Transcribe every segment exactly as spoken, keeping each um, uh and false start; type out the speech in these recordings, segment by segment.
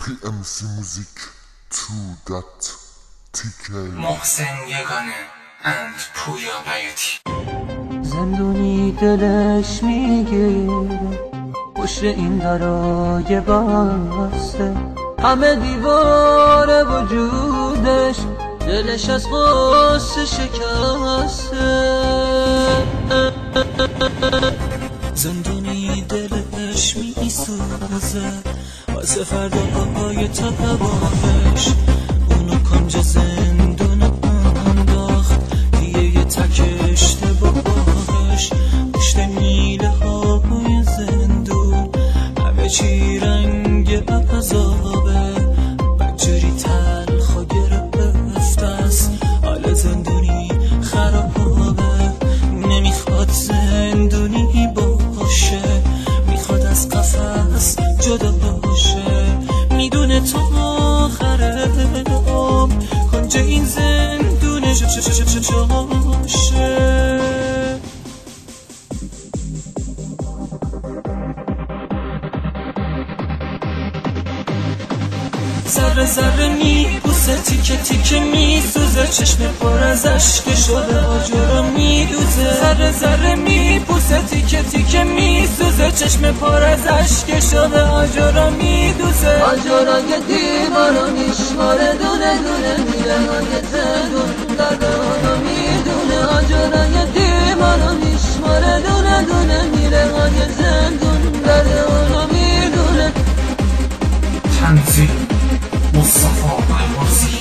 پی ام سی موزیک تو دات تیکی محسن یگانه اند پویا بیوتی. زندونی دلش میگیره پشت این درای بسته، همه دیوار وجودش دلش از غصه شکسته. زندونی دلش میسوزه واسه فرداهای تباهش، اونو کنج زندون انداخت دیگه یه تک اشتباهش. پشت میله های زندون همه چی رنگ عذابه، بدجوری تلخ و گرفته است حال زندونی خرابه. نمیخواد زندونی باشه، میخواد از قفس جدا باشه. میدونه تا آخر عمر کنج این زندونه جاشه. ذره ذره میبوسه، تیکه تیکه میسوزه، چشم پر از اشک شده آجورا میدوزه. ذره ذره میبوسه، تیکه تیکه میسوزه، چشم پر از اشک شده آجورا میدوزه. آجورا یه دیوارو میشماره دونه دونه، میره های زندون درد اونو میدونه. آجورا یه دیوارو میشماره دونه دونه، میره های زندون درد اونو میدونه. تنظیم مصطفی الماسی.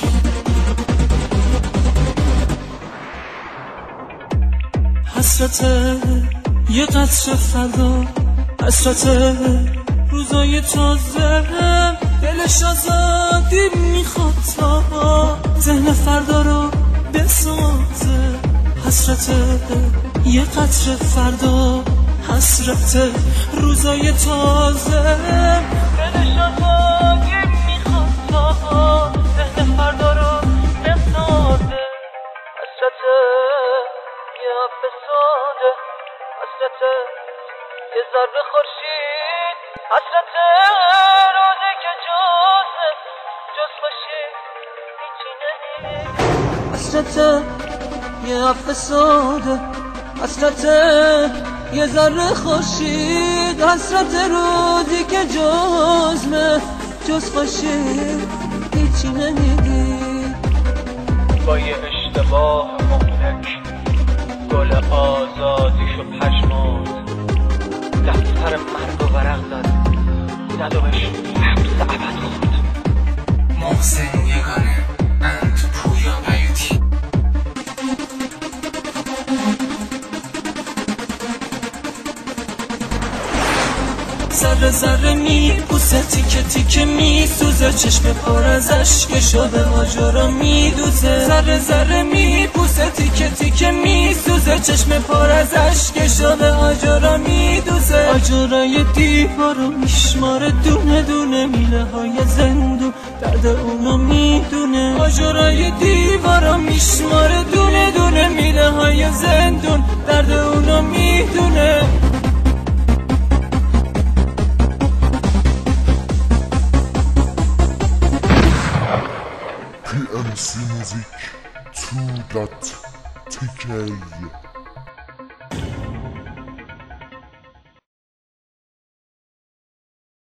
حسرت یه قطر فردا، حسرت روزای تازه، دلش آزادی میخواد تا ذهن فردا رو بسازه. حسرت یه قطر فردا، حسرت روزای تازه، دلش آزادی میخواد تا ذهن فردا رو بسازه. حسرت یه حرف ساده، حسرت یه ذره خورشید، حسرت روزی که جز جز خوشی هیچی نمید. حسرت یه حرف ساده، حسرت یه ذره خورشید، حسرت روزی که جزمه جز خوشی هیچی نمیدی. با یه اشتباه مهلک گل آزادیشو پشماند، دفتر مرگ و ورق زد، ندوش حبس ابد خورد. محسن یگانه اند پویا بیوتی. ذره ذره میبوسه، تیکه تیکه میسوزه، چشم پر از اشک شده آجورا میدوزه. ذره ذره میبوسه، تیکه تیکه میسوزه، چشم پر از اشک شده آجورا میدوزه. آجورا یه دیوارو میشماره دونه دونه، میله های زندون درد اونو میدونه. آجورا یه دیوارو میشماره دونه دونه، میله های زندون درد اونو میدونه. پی ام سی موزیک تو دات تیکی